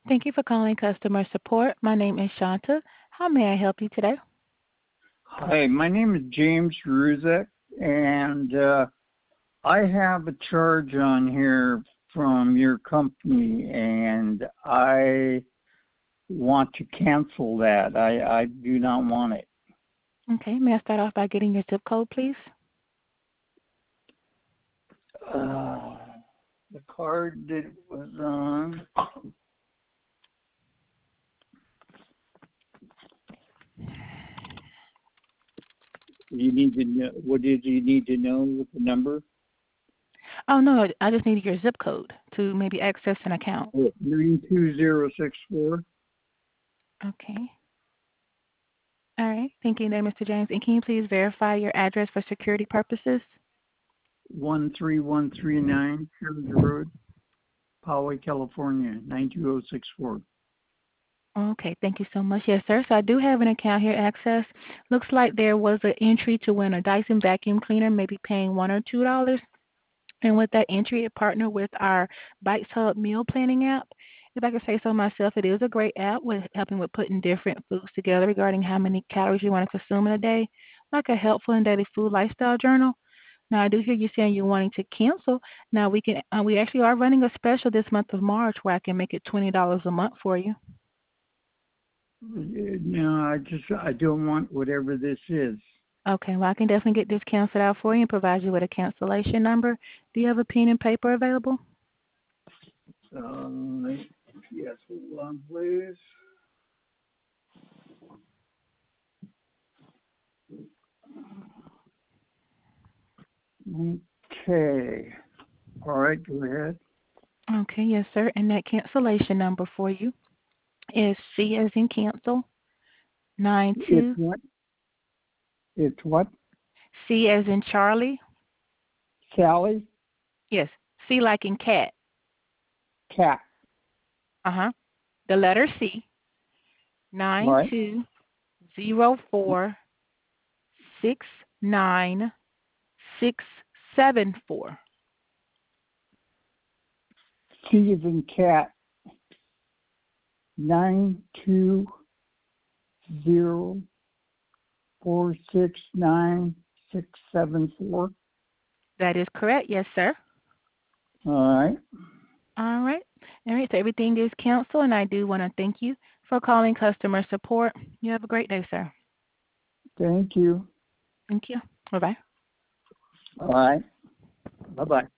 Thank you for calling customer support. My name is Shanta. How may I help you today? Hi, my name is James Ruzek, and I have a charge on here from your company, and I want to cancel that. I do not want it. Okay, may I start off by getting your zip code, please? Uh, the card that it was on. You need to know. What did you need to know with the number? Oh, no, I just needed your zip code to maybe access an account. 92064. Okay. All right. Thank you there, Mr. James. And can you please verify your address for security purposes? 13139 Sherwood Road, Poway, California, 92064. Okay, thank you so much. Yes, sir. So I do have an account here, Access. Looks like there was an entry to win a Dyson vacuum cleaner, maybe paying $1 or $2. And with that entry, it partnered with our Bites Hub meal planning app. If I could say so myself, it is a great app with helping with putting different foods together regarding how many calories you want to consume in a day, like a helpful and daily food lifestyle journal. Now, I do hear you saying you're wanting to cancel. Now, we actually are running a special this month of March where I can make it $20 a month for you. No, I don't want whatever this is. Okay, well, I can definitely get this canceled out for you and provide you with a cancellation number. Do you have a pen and paper available? Yes, hold on, please. Okay. All right, go ahead. Okay, yes, sir. And that cancellation number for you is C as in cancel, It's 92, what? It's what? C as in Charlie. Sally? Yes, C like in cat. Cat. Uh-huh. The letter C, nine Right. two zero four 69674. C is in cat. 920469674. That is correct, yes, sir. All right. All right. All right, so everything is canceled, and I do want to thank you for calling customer support. You have a great day, sir. Thank you. Thank you. Bye-bye. All right. Bye-bye.